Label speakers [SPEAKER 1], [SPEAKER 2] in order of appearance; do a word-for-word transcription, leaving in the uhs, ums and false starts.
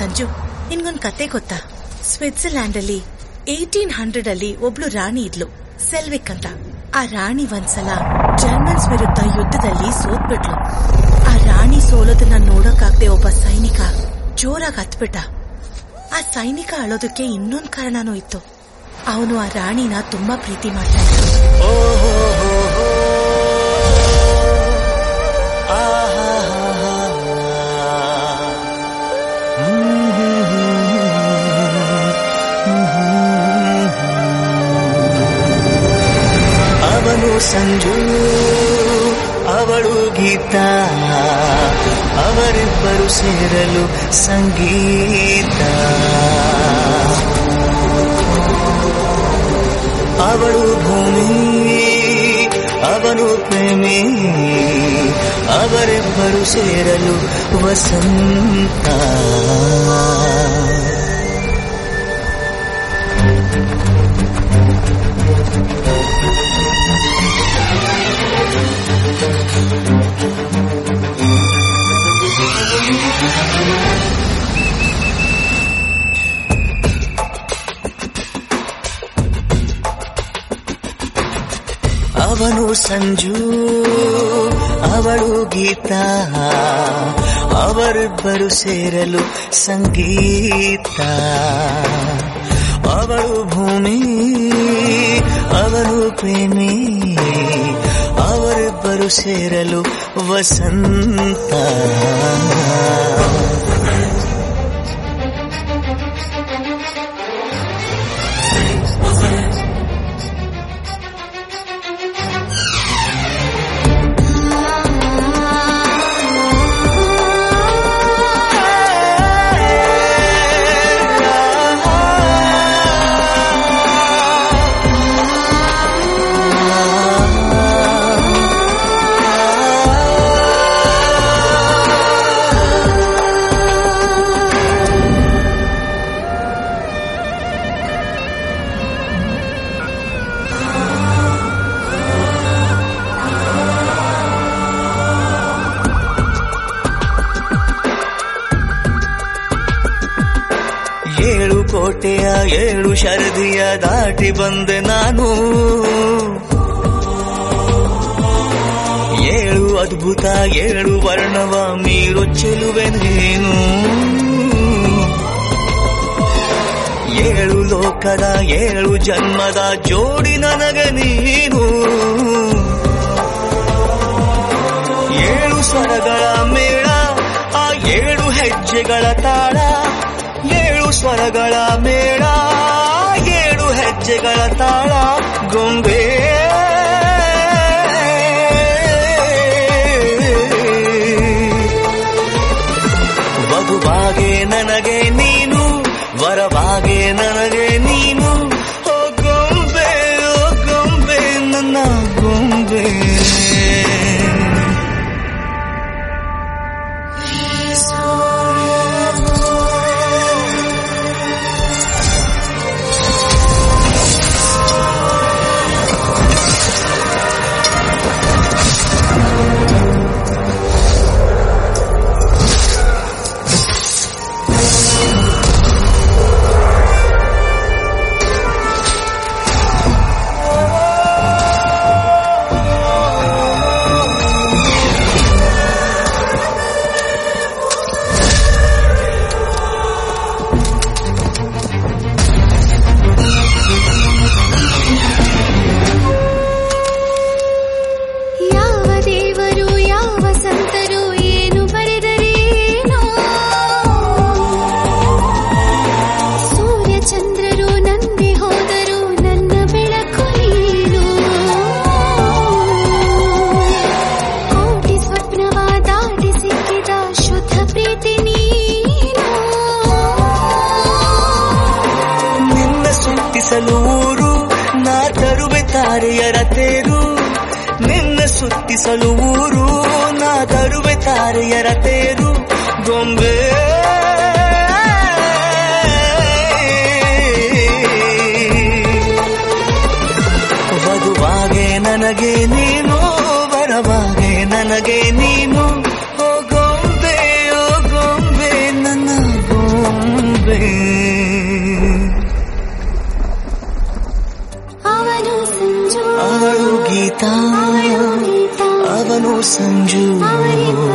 [SPEAKER 1] ಸಂಜು, ನಿನ್ಗೊಂದ್ ಕತೆ ಗೊತ್ತಾ? ಸ್ವಿಟ್ಜರ್ಲ್ಯಾಂಡ್ ಅಲ್ಲಿ ಏಟೀನ್ ಹಂಡ್ರೆಡ್ ಅಲ್ಲಿ ಒಬ್ಳು ರಾಣಿ ಇದ್ಲು, ಸೆಲ್ವಿಕ್ ಅಂತ. ಆ ರಾಣಿ ಒಂದ್ಸಲ ಜರ್ಮನ್ಸ್ ವಿರುದ್ಧ ಯುದ್ಧದಲ್ಲಿ ಸೋತ್ಬಿಟ್ಲು. ಆ ರಾಣಿ ಸೋಲೋದನ್ನ ನೋಡೋಕಾಗ್ದೆ ಒಬ್ಬ ಸೈನಿಕ ಜೋರಾಗಿ ಹತ್ಬಿಟ್ಟ. ಆ ಸೈನಿಕ ಅಳೋದಕ್ಕೆ ಇನ್ನೊಂದ್ ಕಾರಣನೂ ಇತ್ತು. ಅವನು ಆ ರಾಣಿನ ತುಂಬಾ ಪ್ರೀತಿ ಮಾಡ್ತಾ ಇದ್ದ.
[SPEAKER 2] ಅವನು ಸಂಜು, ಅವಳು ಗೀತಾ, ಅವರಿಬ್ಬರು ಸೇರಲು ಸಂಗೀತ. ಅವಳು ಭೂಮಿ, ಅವನು ಪ್ರೇಮಿ, ಅವರಿಬ್ಬರು ಸೇರಲು ವಸಂತ. ಅವನು ಸಂಜು, ಅವಳು ಗೀತಾ, ಅವರಿಬ್ಬರು ಸೇರಲು ಸಂಗೀತ. ಅವಳು ಭೂಮಿ, ಅವನು ಪ್ರೇಮಿ, ಅವರಿಬ್ಬರು ಸೇರಲು ವಸಂತ. ಏಳು ಕೋಟೆಯ ಏಳು ಶರದಿಯ ದಾಟಿ ಬಂದೆ ನಾನು, ಏಳು ಅದ್ಭುತ ಏಳು ವರ್ಣವ ಮೀರು ಚೆಲುವೆ ನೀನು. ಏಳು ಲೋಕದ ಏಳು ಜನ್ಮದ ಜೋಡಿ ನನಗೆ ನೀನು. ಏಳು ಸ್ವರಗಳ ಮೇಳ, ಆ ಏಳು ಹೆಜ್ಜೆಗಳ ತಾಳ, ಏಳು ಸ್ವರಗಳ ಮೇಳ, ಏಳು ಹೆಜ್ಜೆಗಳ ತಾಳ. ಗೊಂಬೆ ವಧುವಾಗೆ ನನಗೆ ನೀನು, ವರವಾಗೆ ನನಗೆ ನೀನು. ಓ ಗೊಂಬೆ, ಓ ಗೊಂಬೆ, ನನ್ನ ಗೊಂಬೆ. ಊರು ನಾ ತರುವೆ ತಾರೆಯರ ತೇರು, ನಿನ್ನ ಸುತ್ತಿಸಲು ಊರು ನಾ ತರುವೆ ತಾರೆಯರ ತೇರು. ಗೊಂಬೆ ವಧುವಾಗೆ ನನಗೆ ನೀನು, ವರವಾಗೆ ನನಗೆ ನೀನು. ಓ ಗೊಂಬೆ, ಓ ಗೊಂಬೆ, ನನ್ನ ಗೊಂಬೆ. ಅವನು ಸಂಜು